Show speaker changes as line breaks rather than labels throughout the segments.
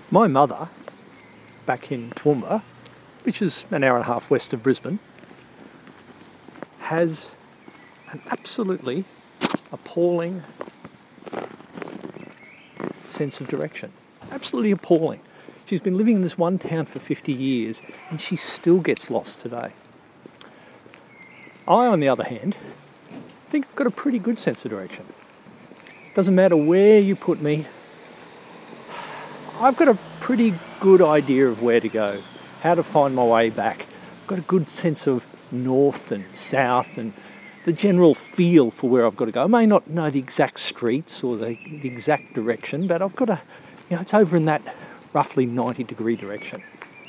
My mother, back in Toowoomba, which is an hour and a half west of Brisbane, has an absolutely appalling sense of direction. Absolutely appalling. She's been living in this one town for 50 years and she still gets lost today. I, on the other hand, think I've got a pretty good sense of direction. Doesn't matter where you put me, I've got a pretty good idea of where to go, how to find my way back. I've got a good sense of north and south and the general feel for where I've got to go. I may not know the exact streets or the exact direction, but I've got it's over in that roughly 90-degree direction.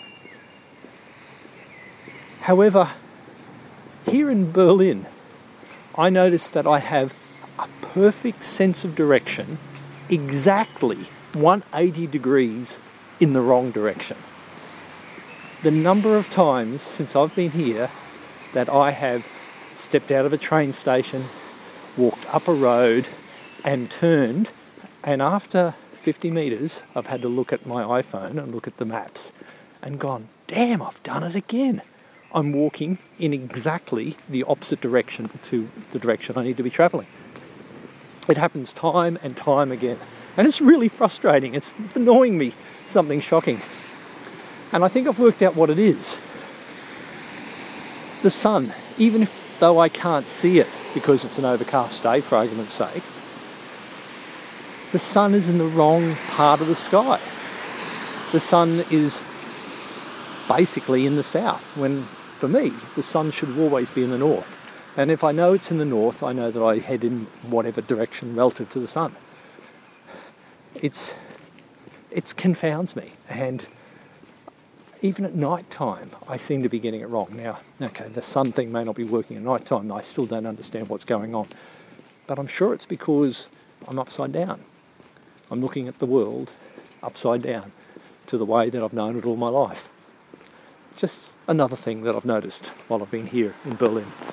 However, here in Berlin, I noticed that I have a perfect sense of direction, exactly 180 degrees in the wrong direction. The number of times since I've been here that I have stepped out of a train station, walked up a road and turned, and after 50 metres I've had to look at my iPhone and look at the maps and gone, damn, I've done it again. I'm walking in exactly the opposite direction to the direction I need to be travelling. It happens time and time again. And it's really frustrating. It's annoying me, something shocking. And I think I've worked out what it is. The sun, even though I can't see it because it's an overcast day, for argument's sake, the sun is in the wrong part of the sky. The sun is basically in the south, when for me, the sun should always be in the north. And if I know it's in the north, I know that I head in whatever direction relative to the sun. It confounds me, and even at night time I seem to be getting it wrong. Now, okay, the sun thing may not be working at night time, I still don't understand what's going on, but I'm sure it's because I'm upside down. I'm looking at the world upside down to the way that I've known it all my life. Just another thing that I've noticed while I've been here in Berlin.